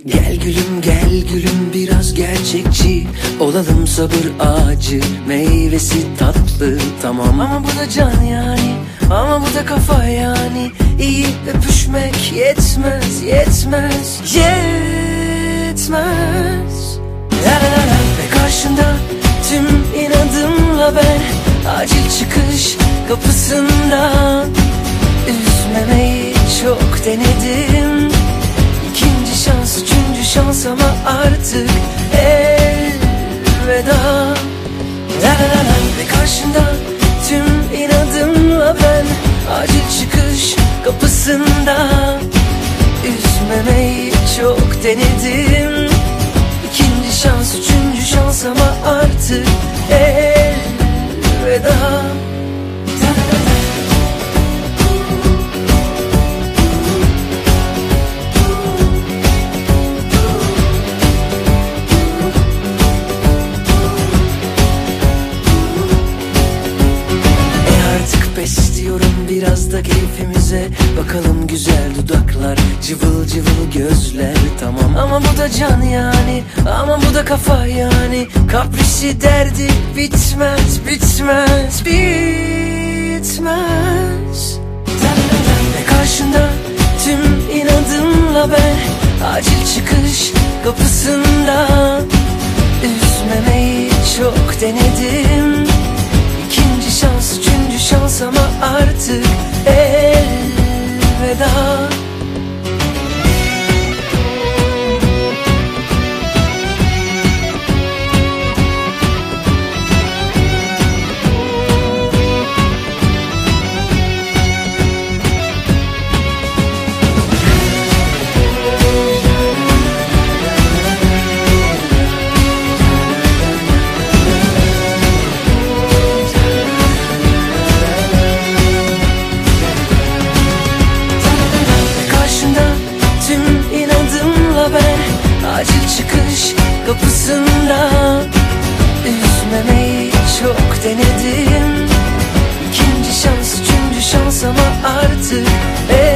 Gel gülüm gel gülüm biraz gerçekçi olalım, sabır ağacı meyvesi tatlı tamam, ama bu da can yani, ama bu da kafa yani. İyi öpüşmek yetmez yetmez yetmez. La la la la. Ve karşında tüm inadımla ben acil çıkış kapısından. Üzmemeyi çok denedim, İkinci şans, üçüncü şans ama artık elveda. La la la la. Ve karşında tüm inadımla ben acil çıkış kapısında. Üzmemeyi çok denedim, İkinci şans, üçüncü şans ama artık elveda. Pes diyorum, biraz da keyfimize bakalım. Güzel dudaklar, cıvıl cıvıl gözler tamam, ama bu da can yani, ama bu da kafa yani. Kaprisi derdi bitmez bitmez bitmez. Ve karşında tüm inadımla ben acil çıkış kapısında. Üzmemeyi çok denedim, İkinci şans, üçüncü şans ama artık elveda. Acil çıkış kapısında. Üzmemeyi çok denedim, İkinci şans, üçüncü şans ama artık